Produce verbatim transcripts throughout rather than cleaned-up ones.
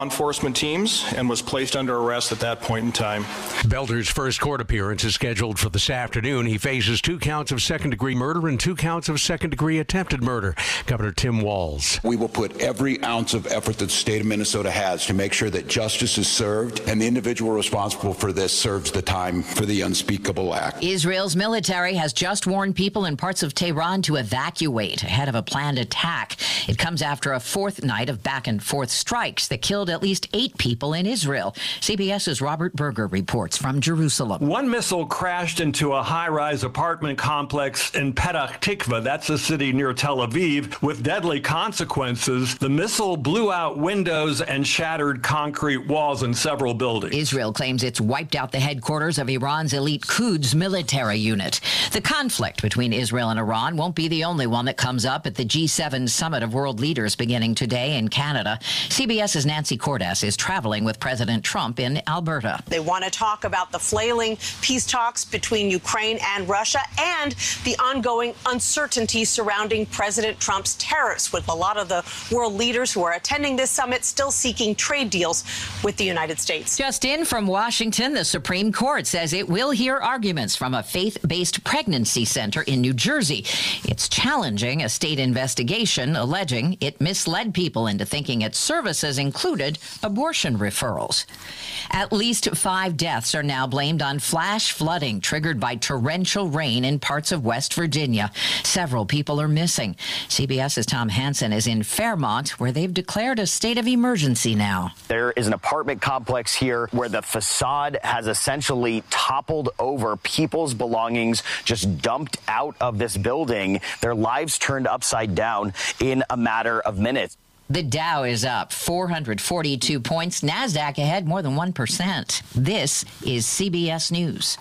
enforcement teams and was placed under arrest at that point in time. Belder's first court appearance is scheduled for this afternoon. He faces two counts of second-degree murder and two counts of second-degree attempted murder. Governor Tim Walz. We will put every ounce of effort that the state of Minnesota has to make sure that justice is served and the individual responsible for this serves the time for the unspeakable act. Israel's military has just warned people in parts of Tehran to evacuate ahead of a planned attack. It comes after a fourth night of back-and-forth strikes that killed at least eight people in Israel. CBS's Robert Berger reports from Jerusalem. One missile crashed into a high-rise apartment complex in Petah Tikva, that's a city near Tel Aviv, with deadly consequences. The missile blew out windows and shattered concrete walls in several buildings. Israel claims it's wiped out the headquarters of Iran's elite Quds military unit. The conflict between Israel and Iran won't be the only one that comes up at the G seven summit of world leaders beginning today in Canada. CBS's Nancy Cordes is traveling with President Trump in Alberta. They want to talk about the flailing peace talks between Ukraine and Russia and the ongoing uncertainty surrounding President Trump's tariffs, with a lot of the world leaders who are attending this summit still seeking trade deals with the United States. Just in from Washington, the Supreme Court says it will hear arguments from a faith-based pregnancy center in New Jersey. It's challenging a state investigation alleging it misled people into thinking its services included abortion referrals. At least five deaths are now blamed on flash flooding triggered by torrential rain in parts of West Virginia. Several people are missing. CBS's Tom Hansen is in Fairmont, where they've declared a state of emergency now. There is an apartment complex here where the facade has essentially toppled over, people's belongings just dumped out of this building, their lives turned upside down in a matter of minutes. The Dow is up four hundred forty-two points. NASDAQ ahead more than one percent. This is C B S News.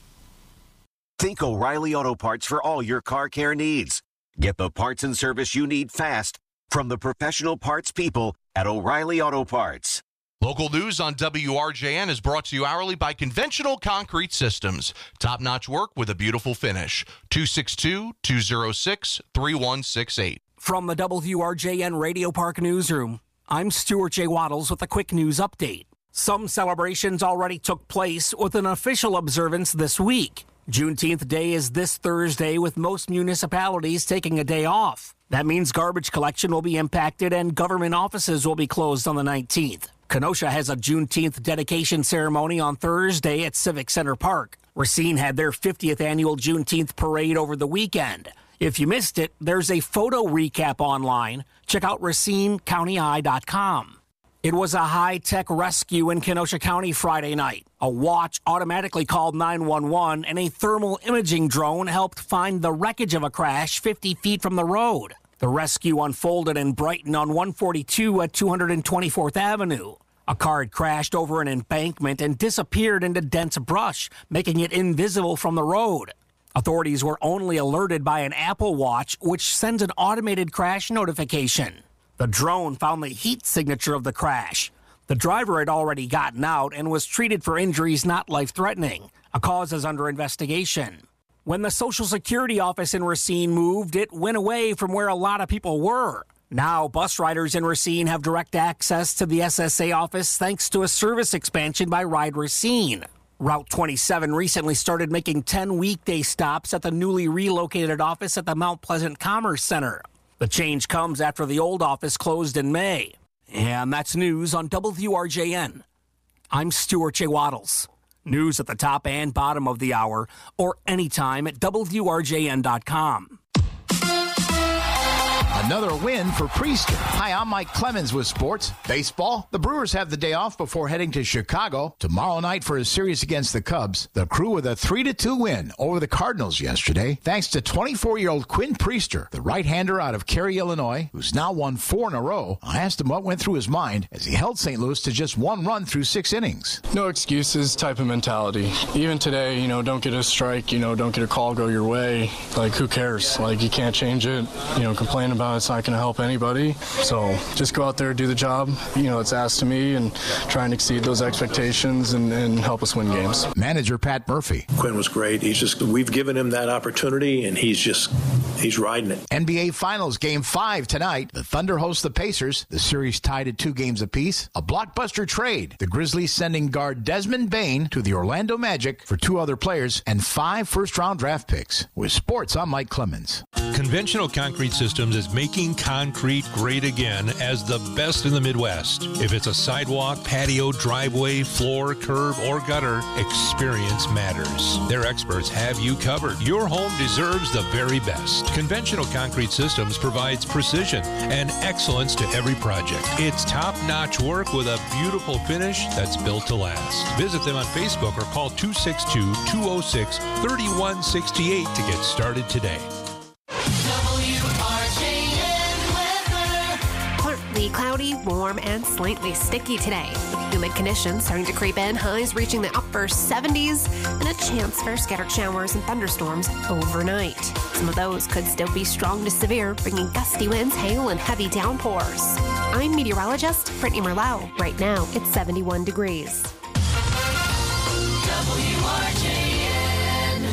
Think O'Reilly Auto Parts for all your car care needs. Get the parts and service you need fast from the professional parts people at O'Reilly Auto Parts. Local news on W R J N is brought to you hourly by Conventional Concrete Systems. Top-notch work with a beautiful finish. two six two, two oh six, three one six eight. From the W R J N Radio Park Newsroom, I'm Stuart J. Waddles with a quick news update. Some celebrations already took place with an official observance this week. Juneteenth Day is this Thursday, with most municipalities taking a day off. That means garbage collection will be impacted and government offices will be closed on the nineteenth. Kenosha has a Juneteenth dedication ceremony on Thursday at Civic Center Park. Racine had their fiftieth annual Juneteenth parade over the weekend. If you missed it, there's a photo recap online. Check out Racine County Eye dot com. It was a high-tech rescue in Kenosha County Friday night. A watch automatically called nine one one, and a thermal imaging drone helped find the wreckage of a crash fifty feet from the road. The rescue unfolded in Brighton on one forty-two at two hundred twenty-fourth Avenue. A car had crashed over an embankment and disappeared into dense brush, making it invisible from the road. Authorities were only alerted by an Apple Watch, which sends an automated crash notification. The drone found the heat signature of the crash. The driver had already gotten out and was treated for injuries not life-threatening. A cause is under investigation. When the Social Security office in Racine moved, it went away from where a lot of people were. Now, bus riders in Racine have direct access to the S S A office thanks to a service expansion by Ride Racine. Route twenty-seven recently started making ten weekday stops at the newly relocated office at the Mount Pleasant Commerce Center. The change comes after the old office closed in May. And that's news on W R J N. I'm Stuart J. Waddles. News at the top and bottom of the hour, or anytime at W R J N dot com. Another win for Priester. Hi, I'm Mike Clemens with sports. Baseball. The Brewers have the day off before heading to Chicago tomorrow night for a series against the Cubs. The Crew with a three to two win over the Cardinals yesterday, thanks to twenty-four-year-old Quinn Priester, the right-hander out of Cary, Illinois, who's now won four in a row. I asked him what went through his mind as he held Saint Louis to just one run through six innings. No excuses type of mentality. Even today, you know, don't get a strike, you know, don't get a call go your way. Like, who cares? Like, you can't change it. You know, complain about it. It's not going to help anybody. So just go out there, do the job, you know, it's asked of me, and try and exceed those expectations and, and help us win games. Manager Pat Murphy. Quinn was great. He's just, we've given him that opportunity, and he's just he's riding it. N B A Finals Game five tonight. The Thunder host the Pacers. The series tied at two games apiece. A blockbuster trade. The Grizzlies sending guard Desmond Bane to the Orlando Magic for two other players and five first-round draft picks. With sports, I'm Mike Clemens. Conventional Concrete Systems is making concrete great again as the best in the Midwest. If it's a sidewalk, patio, driveway, floor, curb, or gutter, experience matters. Their experts have you covered. Your home deserves the very best. Conventional Concrete Systems provides precision and excellence to every project. It's top-notch work with a beautiful finish that's built to last. Visit them on Facebook or call two six two, two oh six, three one six eight to get started today. Partly cloudy, warm, and slightly sticky today. With humid conditions starting to creep in, highs reaching the upper seventies, and a chance for scattered showers and thunderstorms overnight. Some of those could still be strong to severe, bringing gusty winds, hail, and heavy downpours. I'm meteorologist Brittany Merlau. Right now, it's seventy-one degrees. W R J N.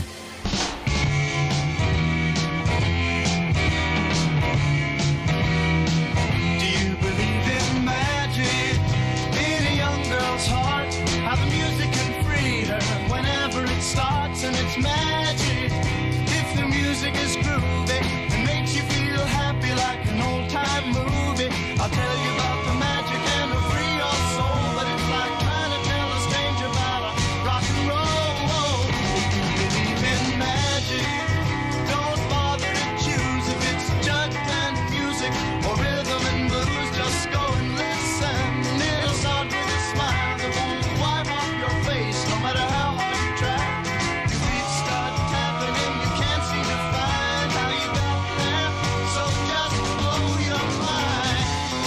Do you believe in magic in a young girl's heart? How the music can free her whenever it starts, and it's magic. If the music is groovy and makes you feel happy like an old-time movie, I'll tell you about the magic and it'll free your soul. But it's like trying to tell a stranger about a rock and roll. If you believe in magic, don't bother to choose if it's judge and music or rhythm and blues. Just go and listen. It'll start with a smile that won't wipe off your face, no matter how hard you try. Your feet start tapping and you can't seem to find how you got there. So just blow your mind.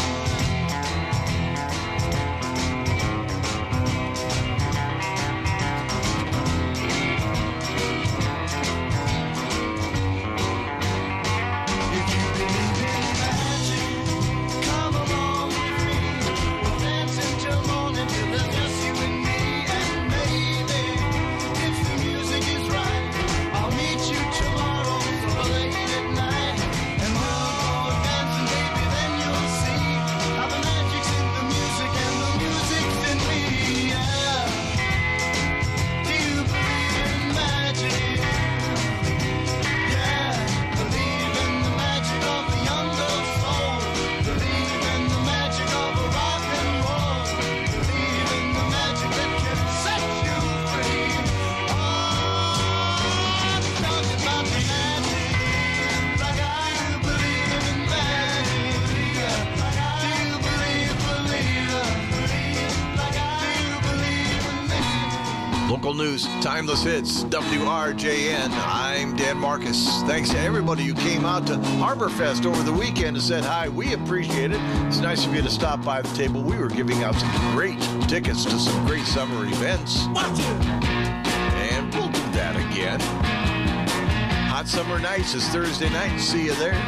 If you believe in magic, come along with me. We'll dance until morning till there's just you and me. And maybe, if the music is right, I'll meet you tomorrow so late at night. And we'll go dancing, baby, then you'll see how the magic's in the music and the music's in me. Yeah. Do you believe in magic? Yeah. Believe in the magic of the young girl's soul. Believe in the magic of a rock and roll. Believe in the magic that can set you free. Oh, I'm talking about the magic. Like I do believe in magic. Do you believe, believe, believe? Like I do believe in magic. Local news, timeless hits, W R J N. I'm Dan Marcus. Thanks to everybody who came out to Harborfest over the weekend and said hi. We appreciate it. It's nice of you to stop by the table. We were giving out some great tickets to some great summer events. And we'll do that again. Hot Summer Nights is Thursday night. See you there.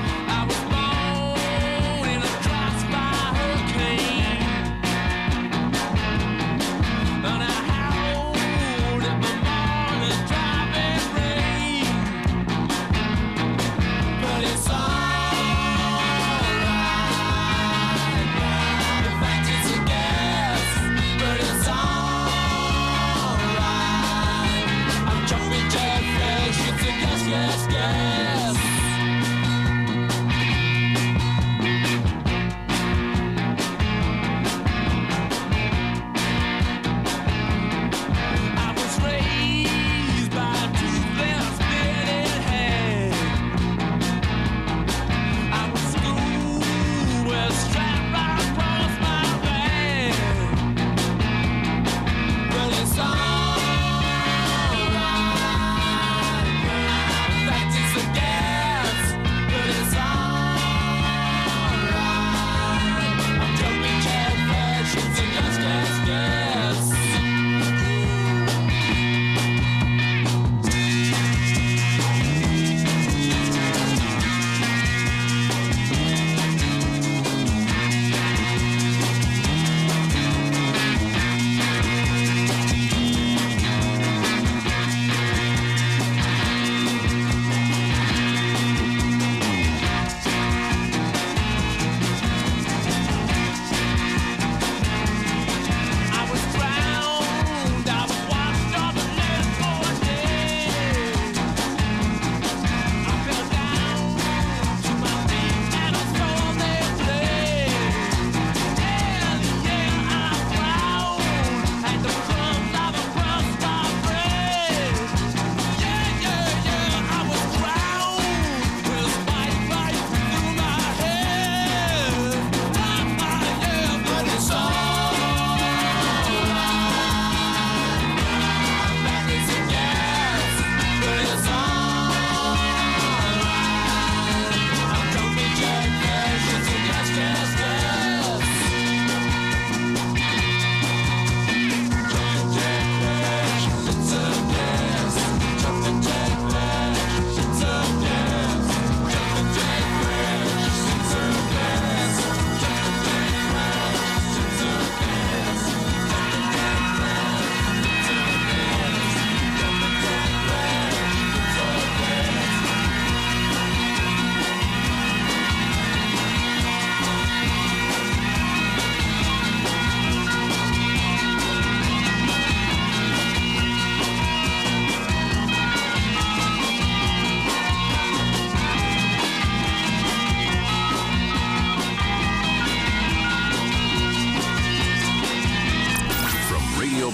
Yes, yes.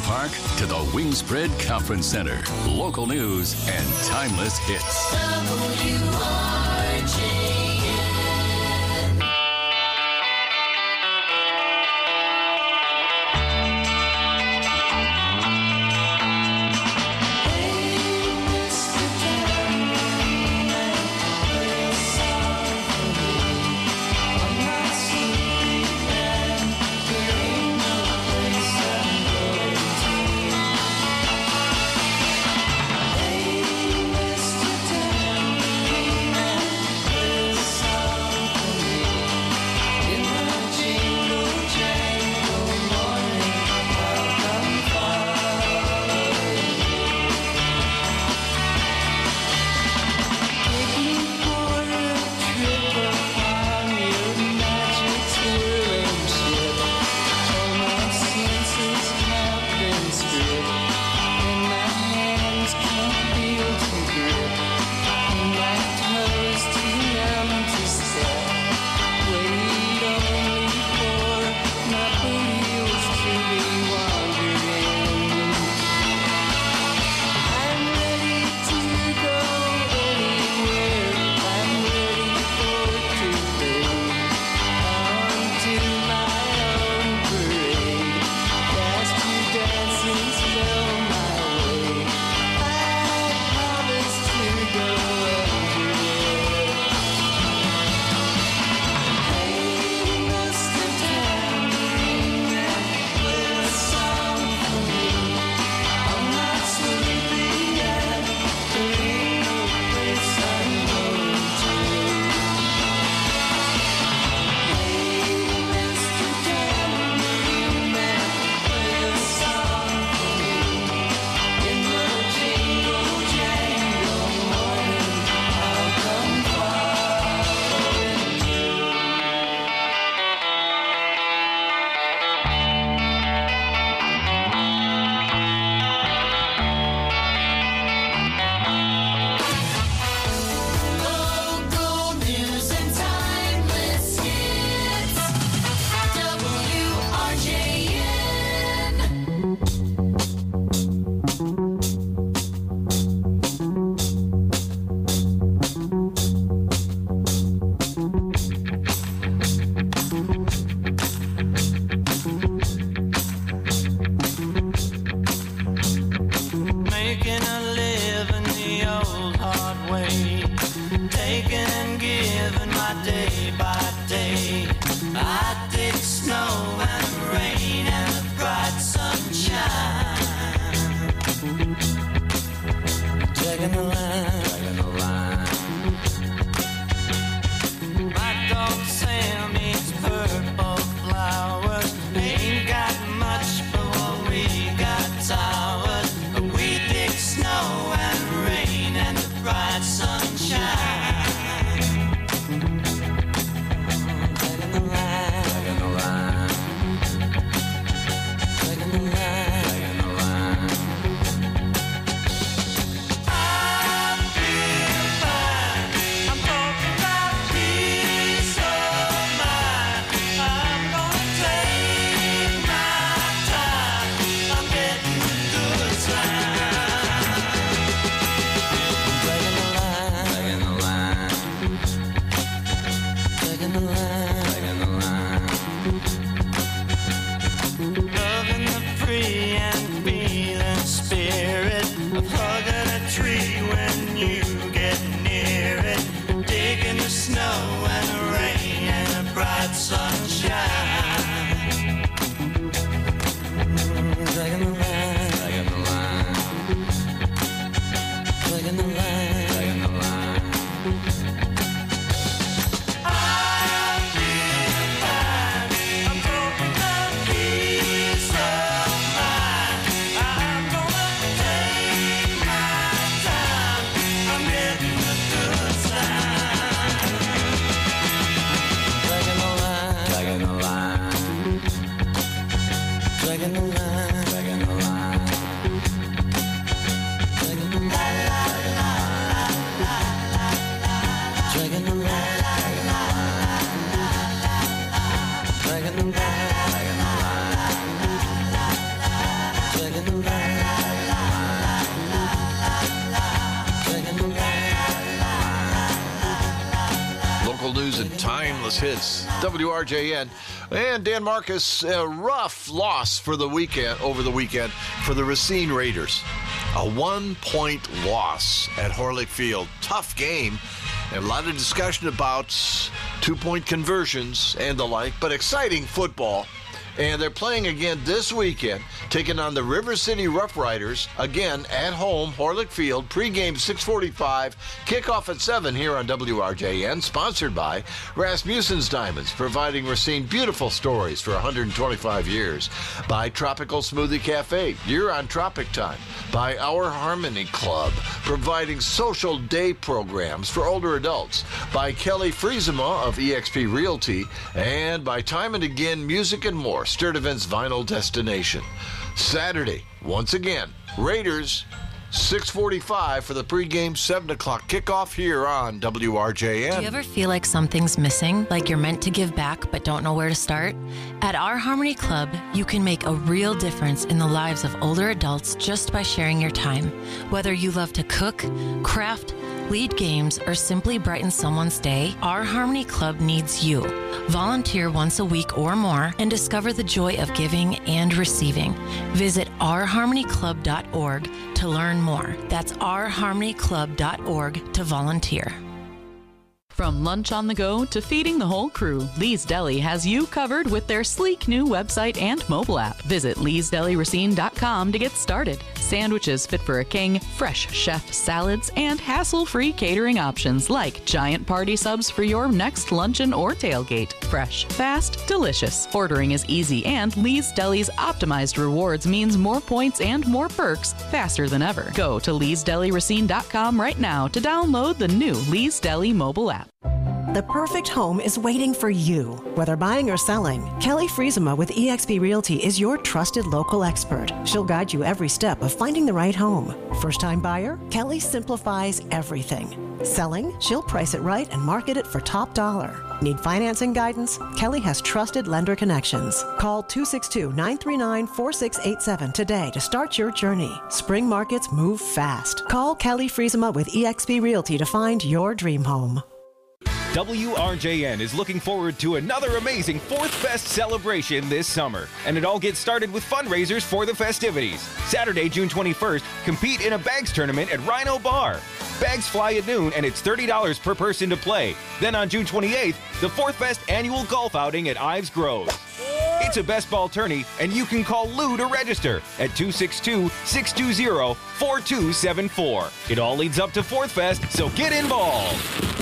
Park to the Wingspread Conference Center. Local news and timeless hits. W R J N. Dragging Timeless Hits, W R J N. And Dan Marcus, a rough loss for the weekend, over the weekend for the Racine Raiders. A one-point loss at Horlick Field. Tough game. And a lot of discussion about two-point conversions and the like, but exciting football. And they're playing again this weekend, taking on the River City Rough Riders, again at home, Horlick Field, pregame six forty-five, kickoff at seven here on W R J N, sponsored by Rasmussen's Diamonds, providing Racine beautiful stories for one hundred twenty-five years, by Tropical Smoothie Cafe, you're on Tropic Time, by Our Harmony Club, providing social day programs for older adults, by Kelly Friesema of E X P Realty, and by Time and Again Music and More, Sturdivant's vinyl destination. Saturday, once again, Raiders, six forty-five for the pregame seven o'clock kickoff here on W R J N. Do you ever feel like something's missing, like you're meant to give back but don't know where to start? At Our Harmony Club, you can make a real difference in the lives of older adults just by sharing your time. Whether you love to cook, craft, lead games, or simply brighten someone's day, Our Harmony Club needs you. Volunteer once a week or more and discover the joy of giving and receiving. Visit our harmony club dot org to learn more. That's our harmony club dot org to volunteer. From lunch on the go to feeding the whole crew, Lee's Deli has you covered with their sleek new website and mobile app. Visit lees deli racine dot com to get started. Sandwiches fit for a king, fresh chef salads, and hassle-free catering options like giant party subs for your next luncheon or tailgate. Fresh, fast, delicious. Ordering is easy, and Lee's Deli's optimized rewards means more points and more perks faster than ever. Go to lees deli racine dot com right now to download the new Lee's Deli mobile app. The perfect home is waiting for you. Whether buying or selling, Kelly Friesema with E X P Realty is your trusted local expert. She'll guide you every step of finding the right home. First-time buyer? Kelly simplifies everything. Selling? She'll price it right and market it for top dollar. Need financing guidance? Kelly has trusted lender connections. Call two six two, nine three nine, four six eight seven today to start your journey. Spring markets move fast. Call Kelly Friesema with E X P Realty to find your dream home. W R J N is looking forward to another amazing Fourth Fest celebration this summer. And it all gets started with fundraisers for the festivities. Saturday, June twenty-first, compete in a bags tournament at Rhino Bar. Bags fly at noon and it's thirty dollars per person to play. Then on June twenty-eighth, the Fourth Fest annual golf outing at Ives Grove. It's a best ball tourney, and you can call Lou to register at two six two, six two zero, four two seven four. It all leads up to Fourth Fest, so get involved.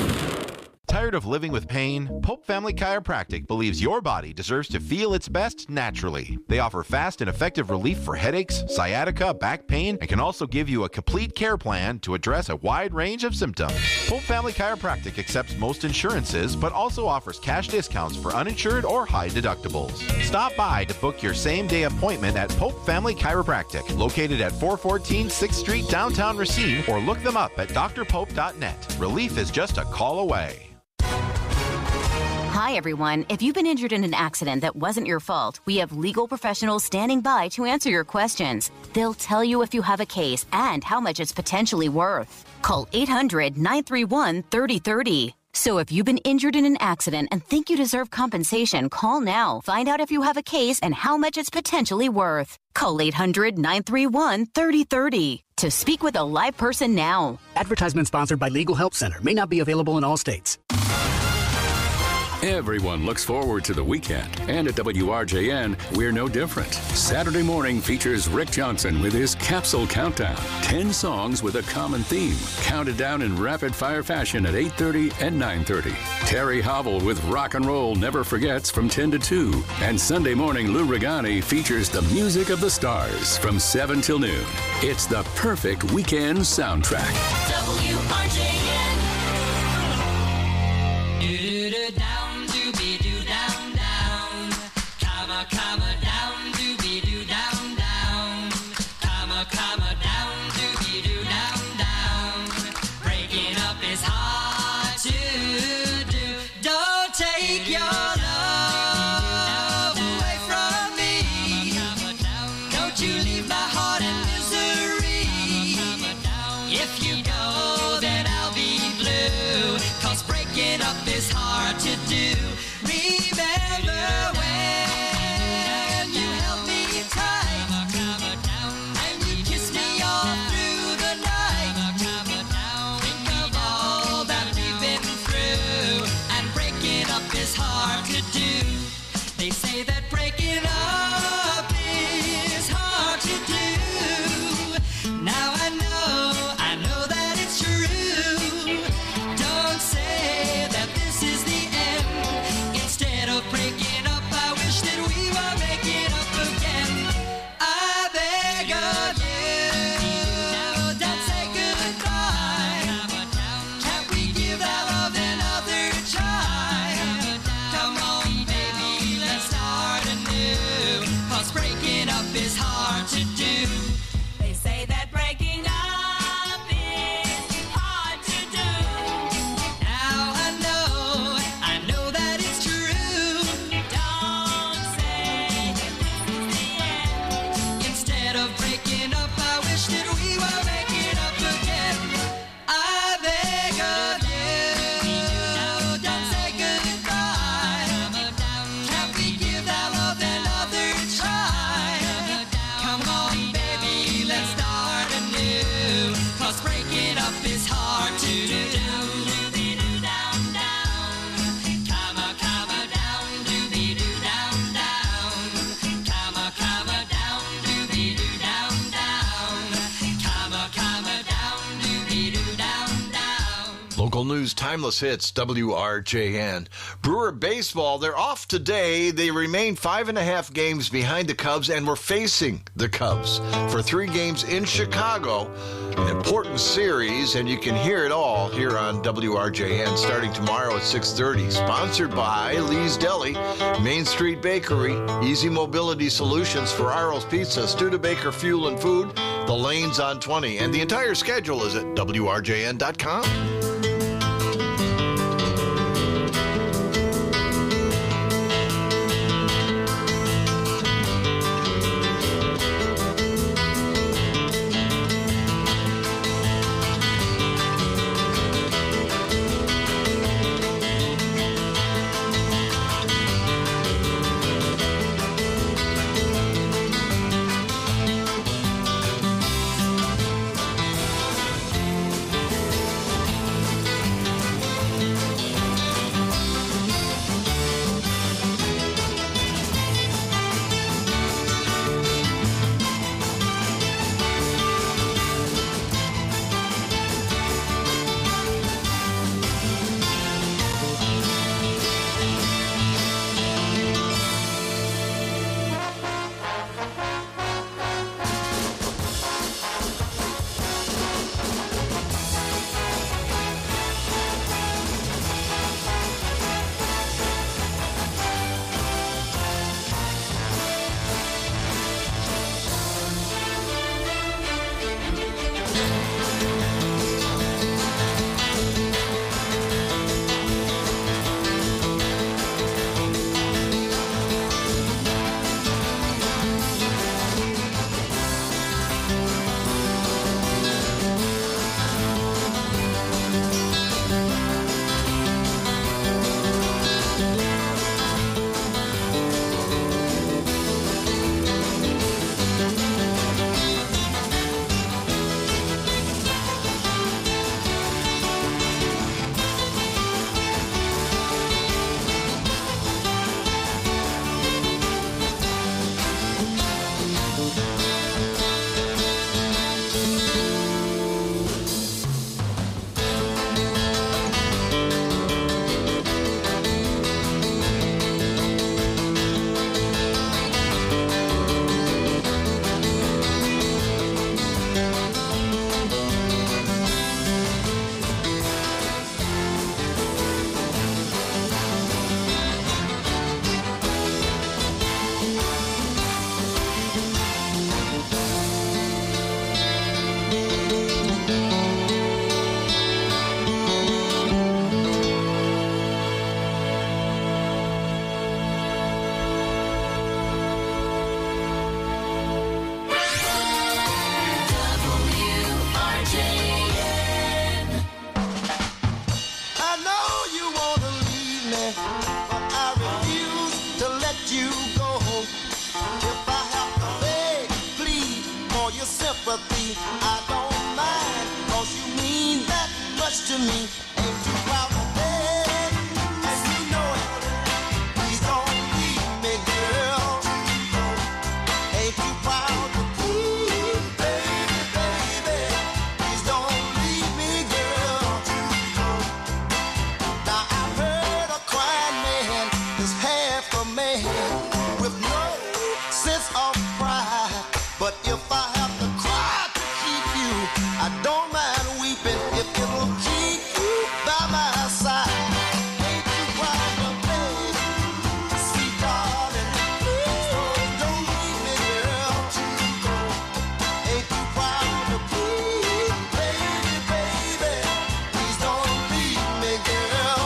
Tired of living with pain? Pope Family Chiropractic believes your body deserves to feel its best naturally. They offer fast and effective relief for headaches, sciatica, back pain, and can also give you a complete care plan to address a wide range of symptoms. Pope Family Chiropractic accepts most insurances, but also offers cash discounts for uninsured or high deductibles. Stop by to book your same-day appointment at Pope Family Chiropractic, located at four fourteen sixth Street, downtown Racine, or look them up at d r pope dot net. Relief is just a call away. Hi, everyone. If you've been injured in an accident that wasn't your fault, we have legal professionals standing by to answer your questions. They'll tell you if you have a case and how much it's potentially worth. Call eight hundred, nine three one, three oh three oh. So if you've been injured in an accident and think you deserve compensation, call now. Find out if you have a case and how much it's potentially worth. Call eight hundred, nine three one, three oh three oh to speak with a live person now. Advertisement sponsored by Legal Help Center. May not be available in all states. Everyone looks forward to the weekend, and at W R J N, we're no different. Saturday morning features Rick Johnson with his Capsule Countdown. Ten songs with a common theme, counted down in rapid-fire fashion at eight thirty and nine thirty. Terry Hobble with Rock and Roll Never Forgets from ten to two. And Sunday morning, Lou Regani features the music of the stars from seven till noon. It's the perfect weekend soundtrack. W R J N. Comma down, doobie doo down down. Comma comma down, doobie doo down down. Breaking up is hard to do. Don't take your love away from me. Don't you leave my heart in misery. If you go National News Timeless Hits, W R J N. Brewer baseball, they're off today. They remain five and a half games behind the Cubs, and we're facing the Cubs for three games in Chicago. An important series, and you can hear it all here on W R J N starting tomorrow at six thirty. Sponsored by Lee's Deli, Main Street Bakery, Easy Mobility Solutions, Ferraro's Pizza, Studebaker Fuel and Food, The Lanes on twenty, and the entire schedule is at W R J N dot com. sympathy. I don't mind, cause you mean that much to me. Ain't you proud of that? And you know it. Please don't leave me, girl. Ain't you proud of me, baby, baby? Please don't leave me, girl. Now I've heard a crying man is half a man with no sense of pride. But if I have to cry to keep you, I don't mind weeping if it'll keep you by my side. Ain't you proud of me, sweet darling? Please don't leave me, girl. Ain't you proud of me, baby, baby? Please don't leave me, girl.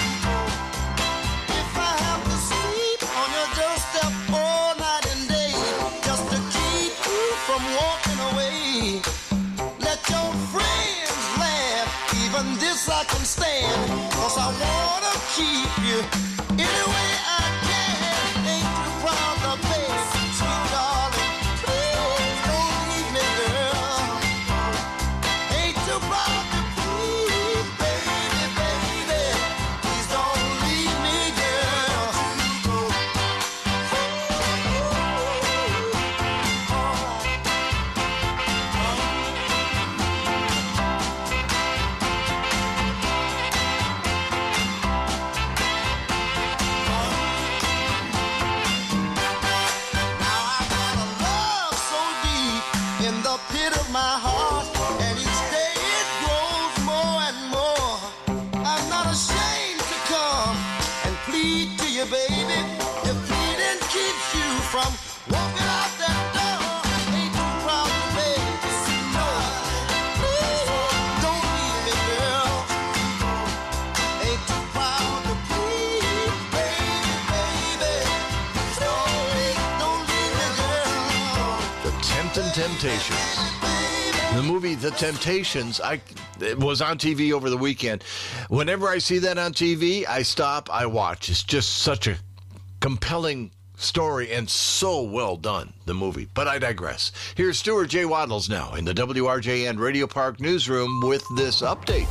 If I have to sleep on your doorstep all night and day, just to keep you from walking away, let your friends laugh, even this I can stand, cause I wanna keep you any way I can. Ain't you proud of me, sweet darling? Please don't leave me, girl. Ain't you proud of me, baby, baby? Please don't leave me, girl. from walking out that door. Ain't too proud to beg to see no. Please don't leave me, girl. Ain't too proud to please, baby, baby. Don't leave, don't leave me, girl. The Temptin' Temptations. The movie The Temptations, I it was on T V over the weekend. Whenever I see that on T V, I stop, I watch. It's just such a compelling story and so well done, the movie. But I digress. Here's Stuart J. Waddles now in the W R J N Radio Park newsroom with this update.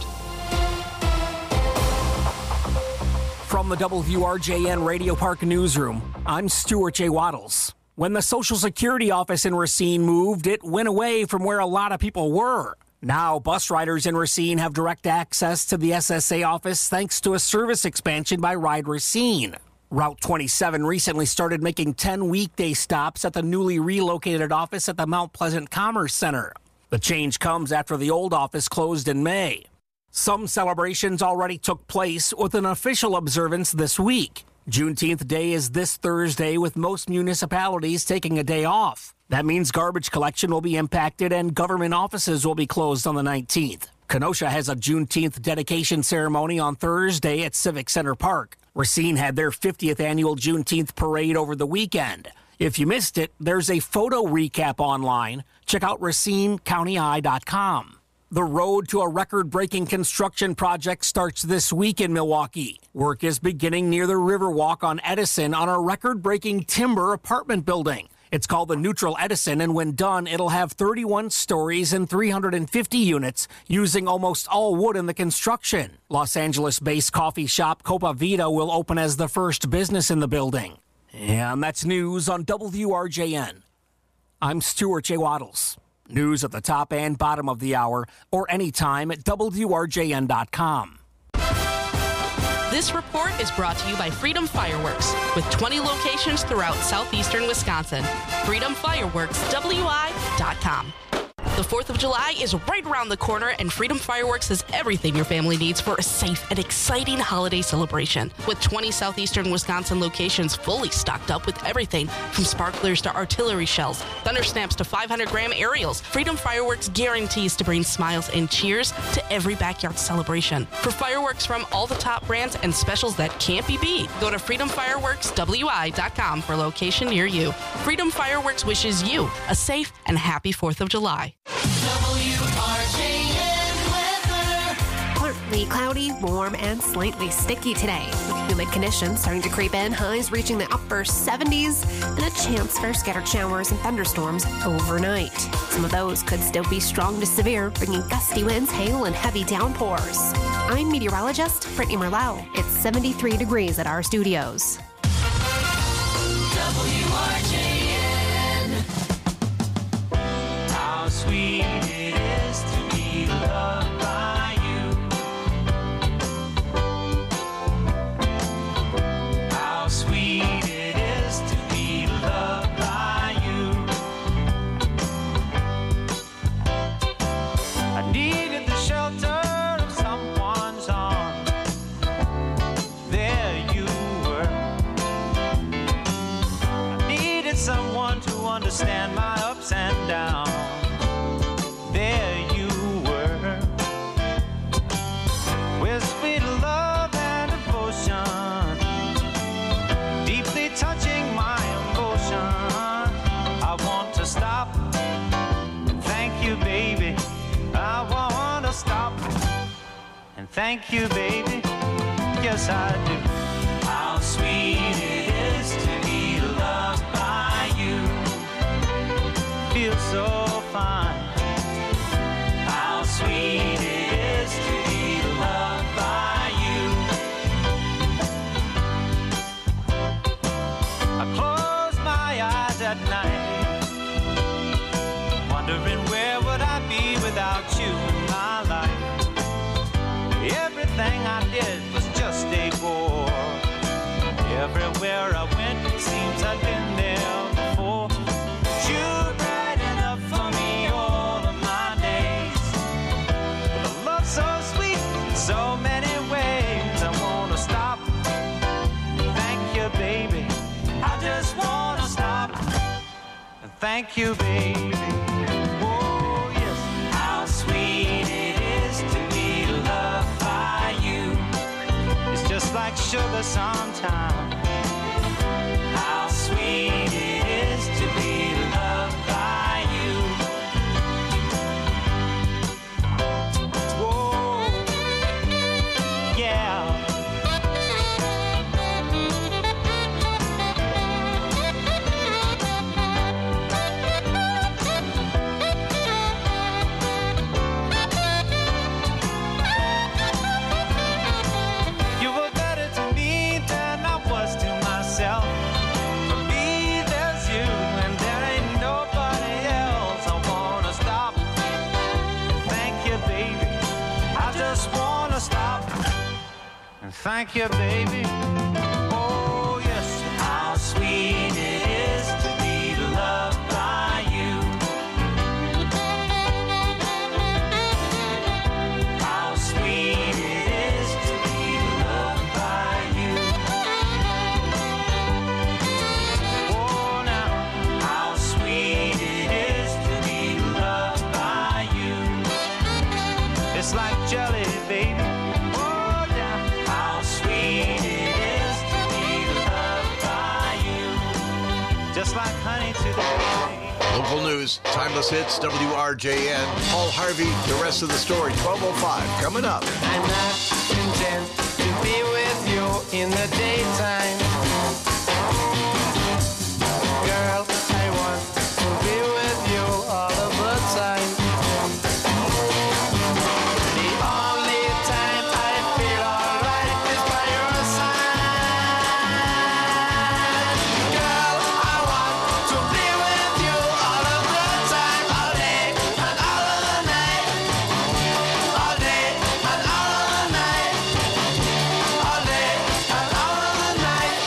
From the W R J N Radio Park newsroom, I'm Stuart J. Waddles. When the Social Security office in Racine moved, it went away from where a lot of people were. Now, bus riders in Racine have direct access to the S S A office thanks to a service expansion by Ride Racine. Route twenty-seven recently started making ten weekday stops at the newly relocated office at the Mount Pleasant Commerce Center. The change comes after the old office closed in May. Some celebrations already took place with an official observance this week. Juneteenth Day is this Thursday, with most municipalities taking a day off. That means garbage collection will be impacted and government offices will be closed on the nineteenth. Kenosha has a Juneteenth dedication ceremony on Thursday at Civic Center Park. Racine had their fiftieth annual Juneteenth parade over the weekend. If you missed it, there's a photo recap online. Check out racine county eye dot com. The road to a record-breaking construction project starts this week in Milwaukee. Work is beginning near the Riverwalk on Edison on a record-breaking timber apartment building. It's called the Neutral Edison, and when done, it'll have thirty-one stories and three hundred fifty units, using almost all wood in the construction. Los Angeles-based coffee shop Copa Vida will open as the first business in the building. And that's news on W R J N. I'm Stuart J. Waddles. News at the top and bottom of the hour, or anytime at W R J N dot com. This report is brought to you by Freedom Fireworks, with twenty locations throughout southeastern Wisconsin. Freedom Fireworks, W I dot com. The fourth of July is right around the corner, and Freedom Fireworks has everything your family needs for a safe and exciting holiday celebration. With twenty southeastern Wisconsin locations fully stocked up with everything from sparklers to artillery shells, thunder snaps to five hundred gram aerials, Freedom Fireworks guarantees to bring smiles and cheers to every backyard celebration. For fireworks from all the top brands and specials that can't be beat, go to freedom fireworks w i dot com for a location near you. Freedom Fireworks wishes you a safe and happy fourth of July. W R J N weather. Partly cloudy, warm, and slightly sticky today. With humid conditions starting to creep in, highs reaching the upper seventies, and a chance for scattered showers and thunderstorms overnight. Some of those could still be strong to severe, bringing gusty winds, hail, and heavy downpours. I'm meteorologist Brittany Merlau. It's seventy-three degrees at our studios. W R J N. How sweet it is to be loved by you. How sweet it is to be loved by you. I needed the shelter of someone's arms. There you were. I needed someone to understand my ups and downs. There you were, with sweet love and devotion, deeply touching my emotion. I want to stop and thank you, baby. I want to stop and thank you, baby. Yes, I do. How sweet it is to be loved by you. Feels so fine. How sweet it is to be loved by you. I close my eyes at night, wondering where would I be without you in my life. Everything I did was just a bore. Everywhere I went, it seems I've been there before. You're bright enough for thank you, baby. Oh, yes. How sweet it is to be loved by you. It's just like sugar sometimes. How sweet it is to be loved by you. Whoa, yeah. You were better to me than I was to myself. For me, there's you, and there ain't nobody else. I wanna stop. Thank you, baby. I just wanna stop. And thank you, baby. Oh, yes. How sweet it is to be loved by you. How sweet it is to be loved by you. Oh, now, how sweet it is to be loved by you. It's like jelly, baby. Oh, yeah. How sweet it is to be loved by you. Just like honey today. Local news, timeless hits, W R J N. Paul Harvey, the rest of the story, twelve oh five, coming up. I'm not content to be with you in the daytime. Girl, I want to be with you all of the time. The only time I feel alright is by your side. Girl, I want to be with you all of the time, all day and all of the night. All day and all of the night. All day and all of the night.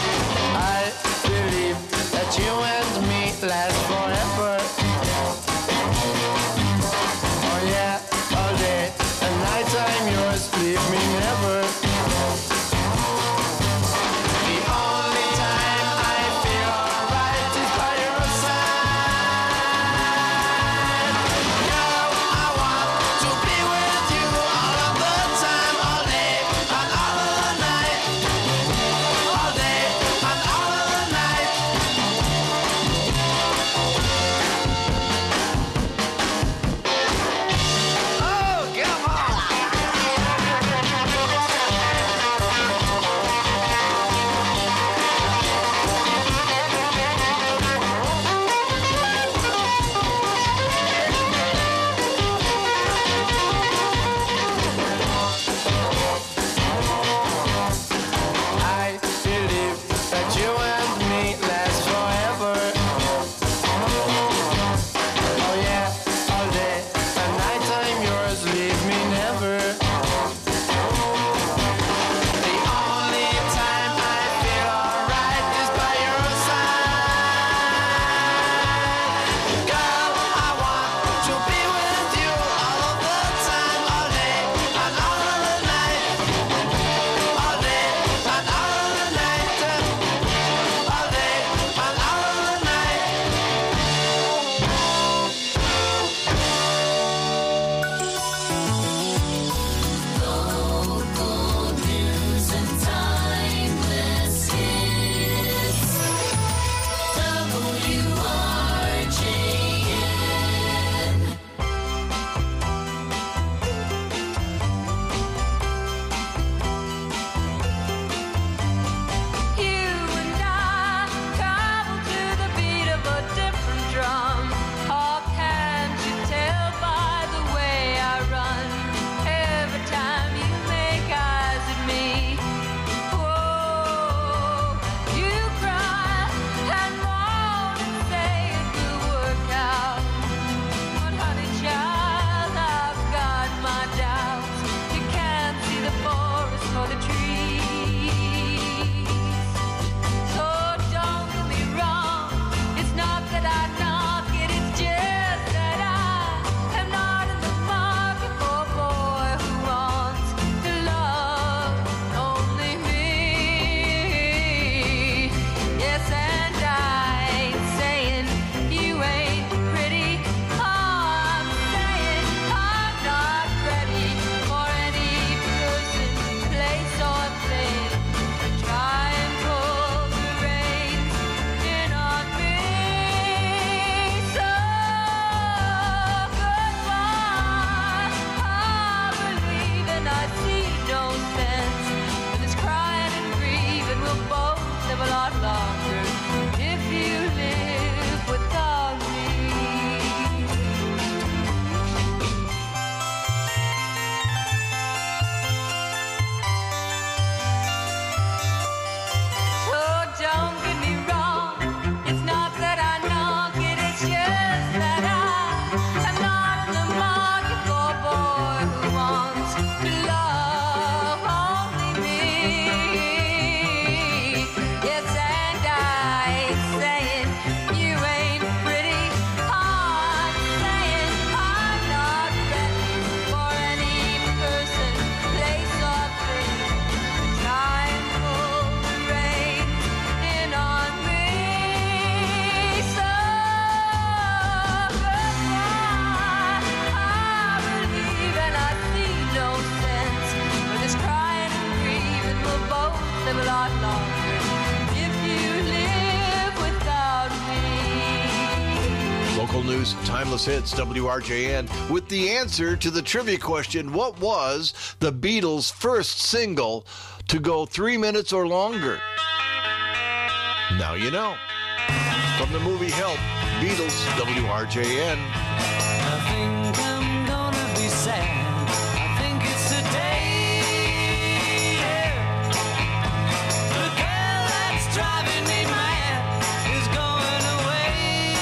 Local news, timeless hits, W R J N, with the answer to the trivia question, what was the Beatles' first single to go three minutes or longer? Now you know. From the movie Help, Beatles, W R J N. I think I'm gonna be sad. I think it's today. Yeah. The girl that's driving me mad is going away.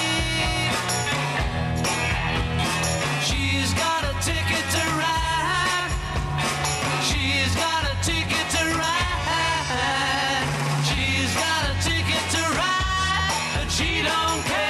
She's got a ticket to ride. She's got a ticket to ride. She's got a ticket to ride, but she don't care.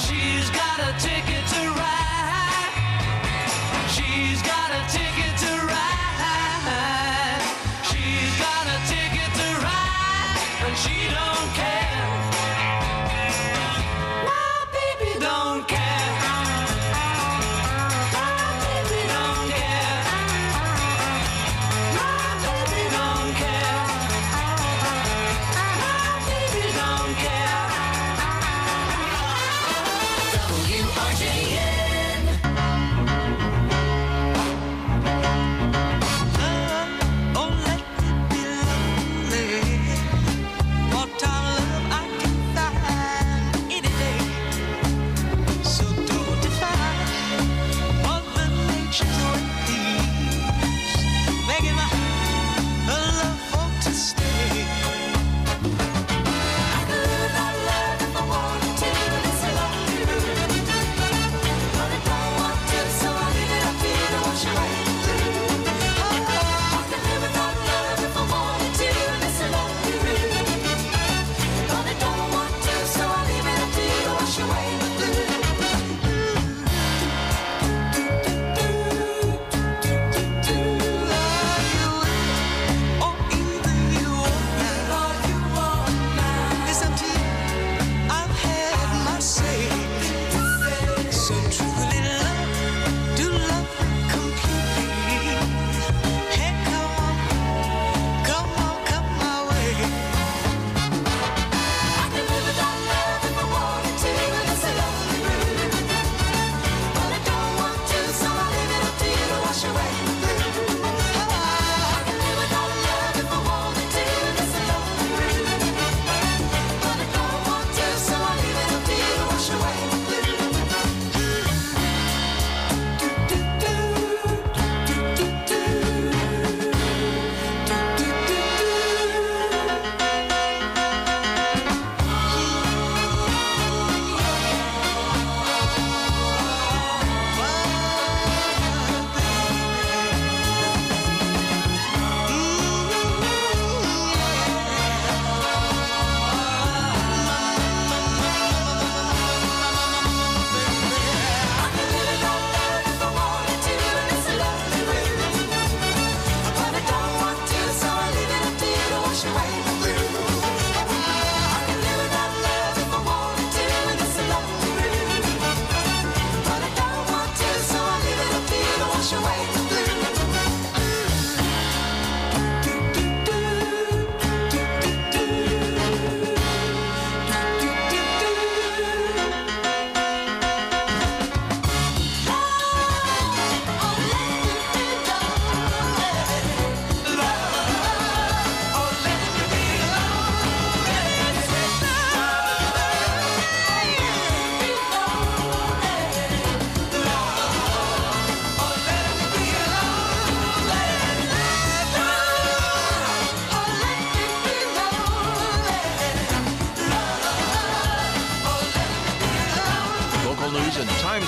Ticket to ride. She's got a ticket to ride.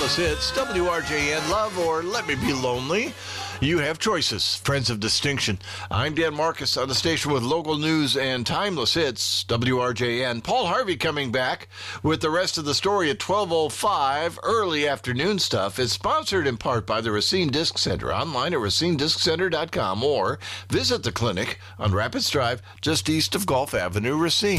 Timeless hits, W R J N, Love or Let Me Be Lonely. You have choices, friends of distinction. I'm Dan Marcus on the station with local news and timeless hits, W R J N. Paul Harvey coming back with the rest of the story at twelve oh five, early afternoon stuff. It's sponsored in part by the Racine Disc Center, online at racine disc center dot com, or visit the clinic on Rapids Drive, just east of Gulf Avenue, Racine.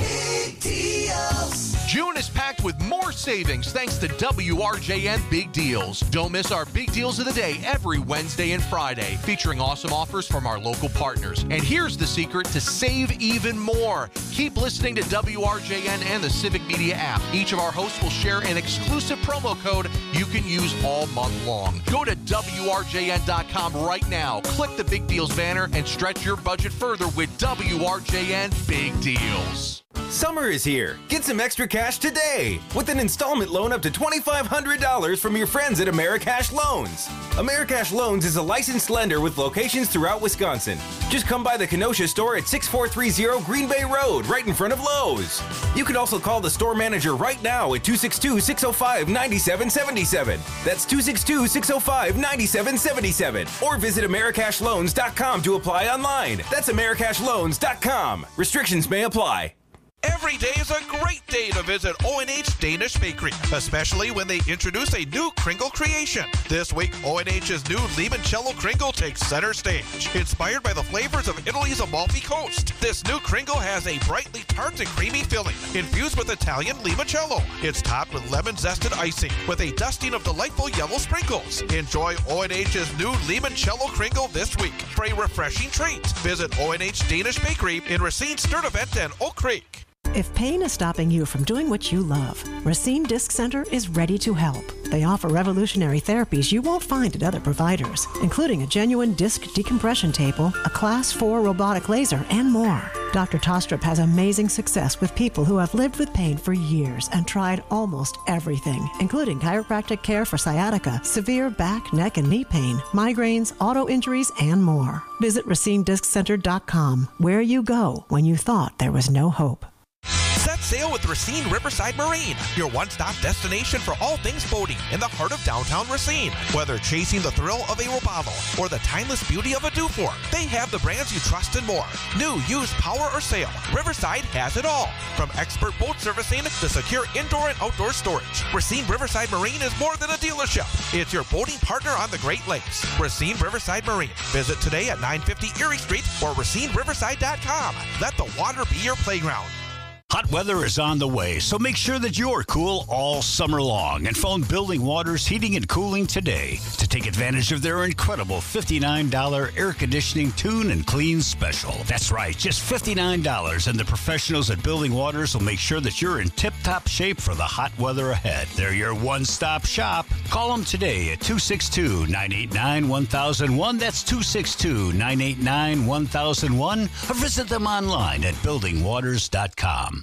June is packed with more savings thanks to W R J N Big Deals. Don't miss our Big Deals of the Day every Wednesday and Friday, featuring awesome offers from our local partners. And here's the secret to save even more. Keep listening to W R J N and the Civic Media app. Each of our hosts will share an exclusive promo code you can use all month long. Go to W R J N dot com right now, click the Big Deals banner, and stretch your budget further with W R J N Big Deals. Summer is here. Get some extra cash today with an installment loan up to twenty-five hundred dollars from your friends at Americash Loans. Americash Loans is a licensed lender with locations throughout Wisconsin. Just come by the Kenosha store at six four three zero Green Bay Road, right in front of Lowe's. You can also call the store manager right now at two six two, six oh five, nine seven seven seven. That's two six two, six oh five, nine seven seven seven. Or visit Americash Loans dot com to apply online. That's Americash Loans dot com. Restrictions may apply. Every day is a great day to visit O and H Danish Bakery, especially when they introduce a new Kringle creation. This week, O and H's new Limoncello Kringle takes center stage. Inspired by the flavors of Italy's Amalfi Coast, this new Kringle has a brightly tart and creamy filling, infused with Italian limoncello. It's topped with lemon-zested icing, with a dusting of delightful yellow sprinkles. Enjoy O and H's new Limoncello Kringle this week for a refreshing treat. Visit O and H Danish Bakery in Racine, Sturtevant, and Oak Creek. If pain is stopping you from doing what you love, Racine Disc Center is ready to help. They offer revolutionary therapies you won't find at other providers, including a genuine disc decompression table, a class four robotic laser, and more. Doctor Tostrup has amazing success with people who have lived with pain for years and tried almost everything, including chiropractic care for sciatica, severe back, neck, and knee pain, migraines, auto injuries, and more. Visit racine disc center dot com, where you go when you thought there was no hope. Set sail with Racine Riverside Marine, your one-stop destination for all things boating in the heart of downtown Racine. Whether chasing the thrill of a Robalo or the timeless beauty of a Dufour, they have the brands you trust and more. New, used, power, or sail, Riverside has it all. From expert boat servicing to secure indoor and outdoor storage, Racine Riverside Marine is more than a dealership. It's your boating partner on the Great Lakes. Racine Riverside Marine. Visit today at nine fifty Erie Street or racine riverside dot com. Let the water be your playground. Hot weather is on the way, so make sure that you're cool all summer long and phone Building Waters Heating and Cooling today to take advantage of their incredible fifty-nine dollars air conditioning tune and clean special. That's right, just fifty-nine dollars, and the professionals at Building Waters will make sure that you're in tip-top shape for the hot weather ahead. They're your one-stop shop. Call them today at two six two, nine eight nine, one thousand one. That's two six two, nine eight nine, one thousand one. Or visit them online at building waters dot com.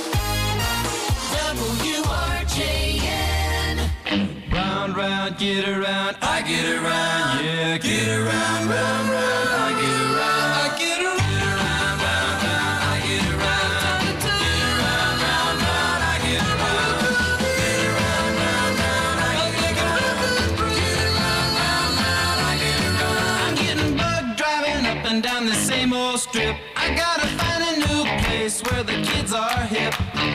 W R J N. Round, round, get around, I get around, yeah, get around, round, round, I get around, I get around, round, round, round, I get around, get around, round, round, I get around, get around, round, round, I get around, get around, round, round, I get around. I'm getting bugged driving up and down the same old strip. I gotta find a new place where the kids are hip.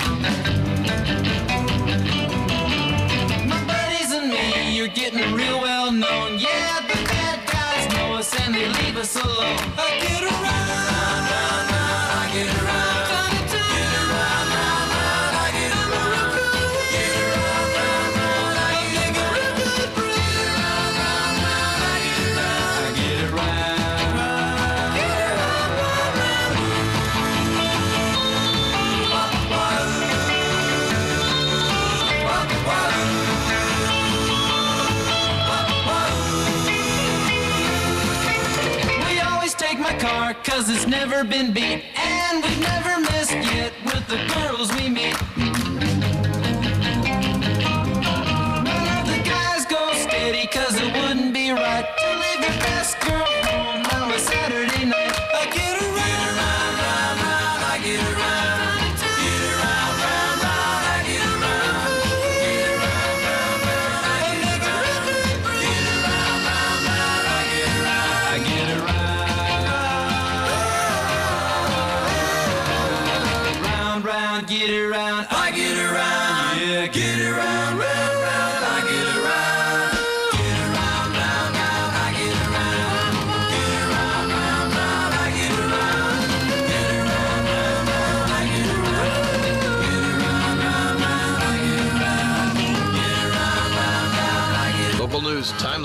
You're getting real well known. Yeah, the bad guys know us and they leave us alone. I get around, round, round, round, I get around. Get around, round, round, I get around. Get around, round, round, I get around. Get around, round, round, I get around. I get around. Get around, round, round. Wah, wah, wah. My car, cause it's never been beat, and we've never missed yet with the girls we meet. None of the guys go steady, cause it wouldn't be right to leave your best girl home on a Saturday night. I get around, round, round, round, I get around. Get around, round, round, I get around. Get around, round, round, I get around.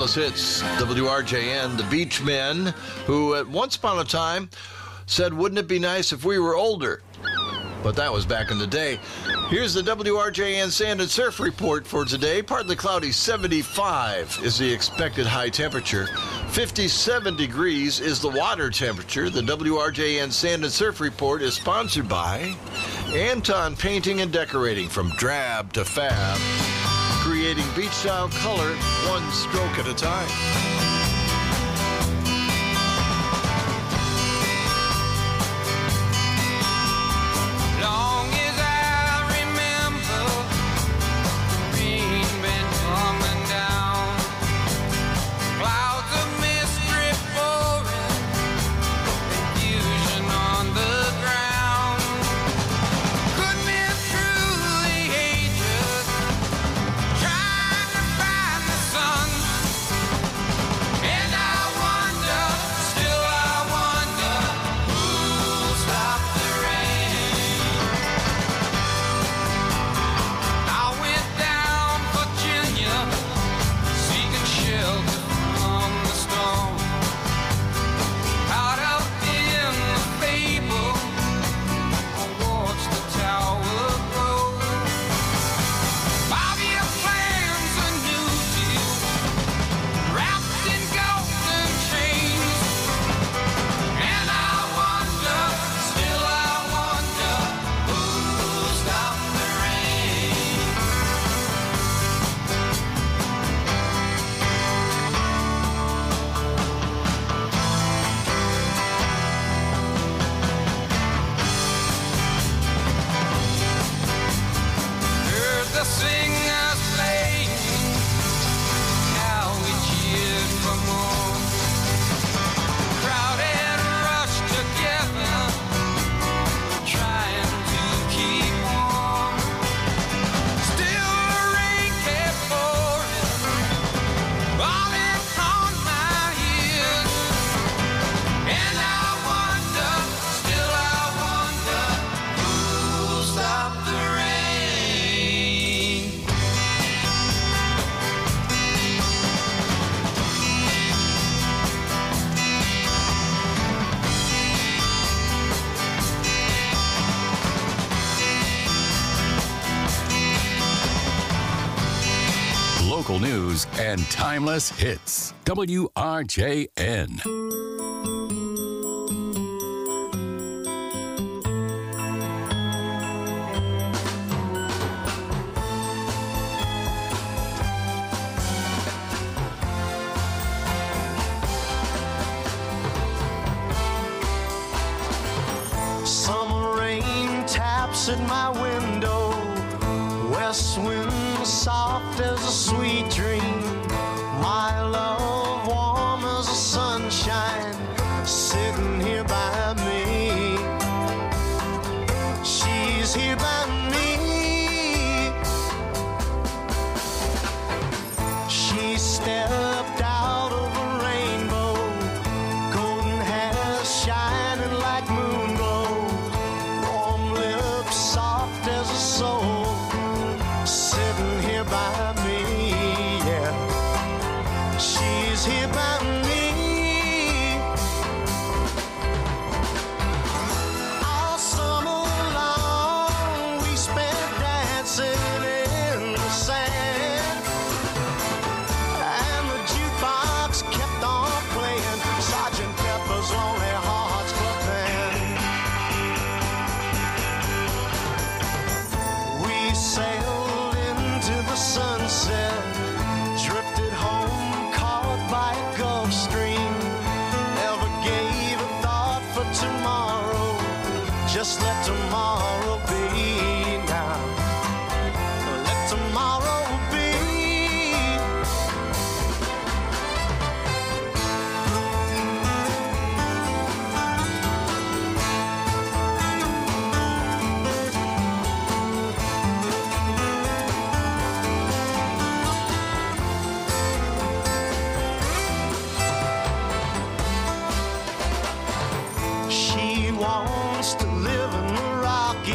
Timeless Hits, W R J N, the Beachmen, who at once upon a time said, wouldn't it be nice if we were older? But that was back in the day. Here's the W R J N Sand and Surf Report for today. Partly cloudy, seventy-five is the expected high temperature. fifty-seven degrees is the water temperature. The W R J N Sand and Surf Report is sponsored by Anton Painting and Decorating, from drab to fab, creating beach-style color one stroke at a time. Local news and timeless hits. W R J N. Summer rain taps at my window, west wind soft as a sweet dream, my love warm as the sunshine, sitting here by me. She's here by me. She stepped out of a rainbow, golden hair shining like moon glow, warm lips soft as a soul, sitting here by me, yeah. She's here by me. All summer long we spent dancing in the sand, and the jukebox kept on playing Sergeant Pepper's Lonely Hearts Club Band. We sailed into the sunset, drifted home caught by a Gulf Stream, never gave a thought for tomorrow, just let tomorrow be now, let tomorrow be. She wants to live in the Rockies,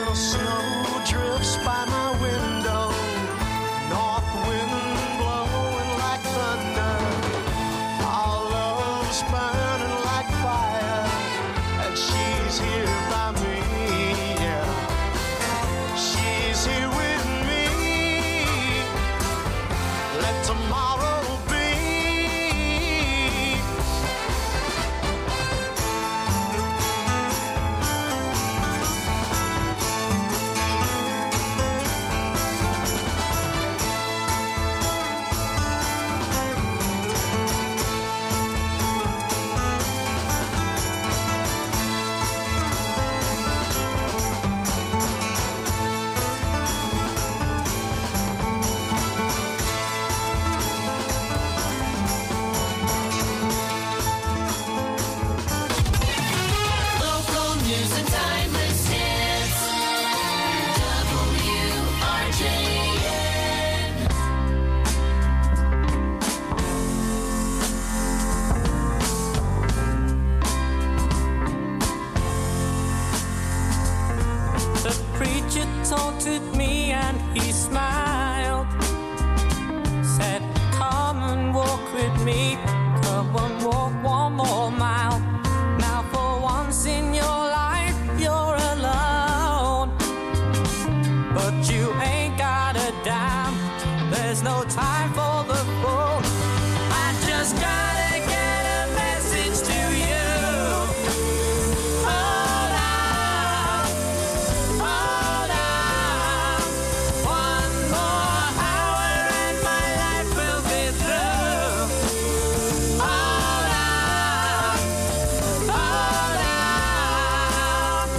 the snow drifts by my window, north wind blowing like thunder. Our love's burning like fire, and she's here by me, yeah. She's here with me. Let tomorrow be. Local news and timeless hits. W R J N. The preacher taunted me and he smiled. Said, come and walk with me. Come and walk one more mile. Now for once in your life you're alone. But you ain't got a dime. There's no time for the phone. I just gotta get a message to you. Hold on, hold on. One more hour and my life will be through. Hold on, hold on.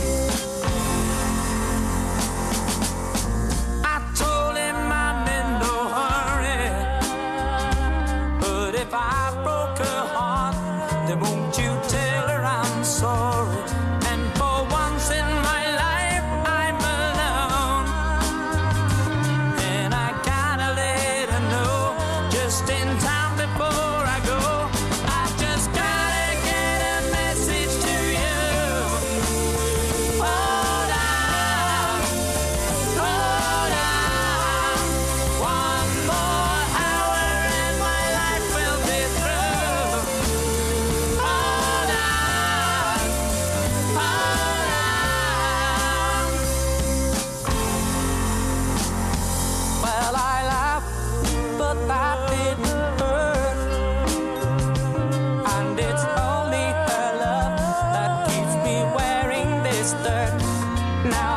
I told him I'm in no hurry, but if I broke her heart, then won't you tell her I'm sorry? And for once in my life, I'm alone, and I gotta let her know just in time before I go. I just gotta get a message to you. Hold on, hold on. One more hour and my life will be through. Hold on, hold on. Well, I laughed, but that didn't hurt. And it's only her love that keeps me wearing this dirt. Now